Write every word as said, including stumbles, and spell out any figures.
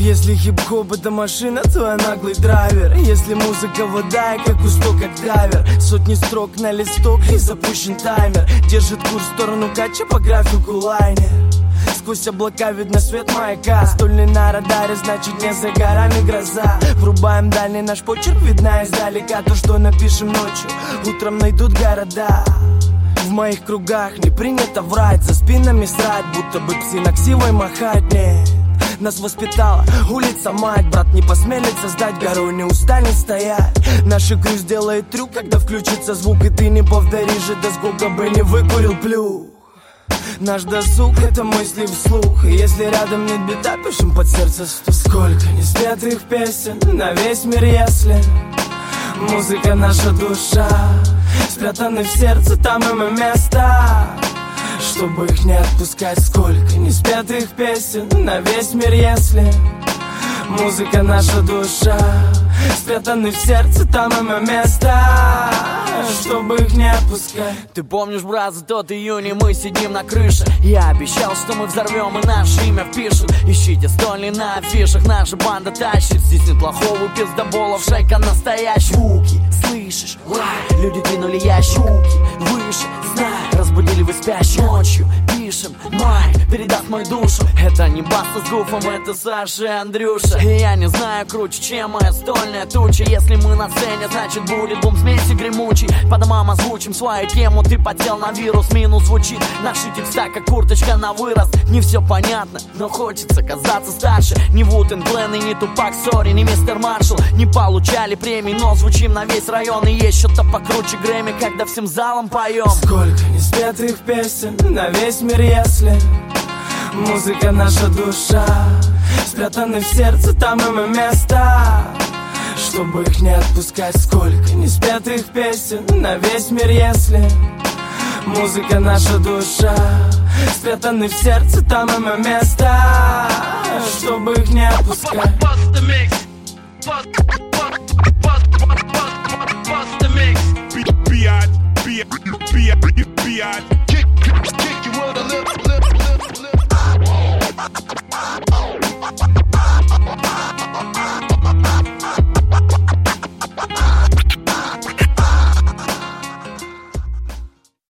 Если хип-хоп это машина, то я наглый драйвер. Если музыка вода, я как кусок, как дайвер. Сотни строк на листок и запущен таймер. Держит курс в сторону кача по графику лайнер. Сквозь облака видно свет маяка. Стольный на радаре, значит не за горами гроза. Врубаем дальний наш почерк, видна издалека. То, что напишем ночью, утром найдут города. В моих кругах не принято врать, за спинами срать, будто бы псина ксивой махать. Нет, нас воспитала улица мать. Брат не посмелит создать, горой не устанет стоять. Наш игру сделает трюк, когда включится звук. И ты не повторишь, да сколько бы не выкурил плюх. Наш досуг — это мысли вслух. И если рядом нет бита, пишем под сердце стук. Сколько неспетых песен на весь мир, если музыка наша душа. Спрятаны в сердце, там им и место, чтобы их не отпускать. Сколько неспетых песен на весь мир, если музыка наша душа. Спрятаны в сердце, там им и место, чтобы их не отпускать. Ты помнишь, брат, за тот июнь и мы сидим на крыше. Я обещал, что мы взорвем и наше имя впишут. Ищите стольни на афишах, наша банда тащит. Здесь нет плохого пиздоболов, шайка настоящая. Звуки, слышишь? Лай, люди двинули ящик. Руки выше, знай, разбудили вы спящих. Ночью пишем, май, передаст мою душу. Это не Баста с Гуфом, это Саша и Андрюша. И я не знаю круче, чем моя стольная туча. Если мы на сцене, значит будет бум смеси гремучий. По домам озвучим свою тему, ты потел на вирус. Минус звучит, наши текста как курточка на вырост. Не все понятно, но хочется казаться старше. Не Вутен Клэн и не Тупак, сори, не Мистер Маршалл. Не получали премии, но звучим на весь район. И есть что-то покруче Грэмми, когда всем залом поем. Сколько неспетых песен на весь мир, если музыка наша душа. Спрятаны в сердце, там им и место, чтобы их не отпускать. Сколько неспетых песен на весь мир, если музыка наша душа. Спрятаны в сердце, там им и место, чтобы их не отпускать. Kick, kick you with a little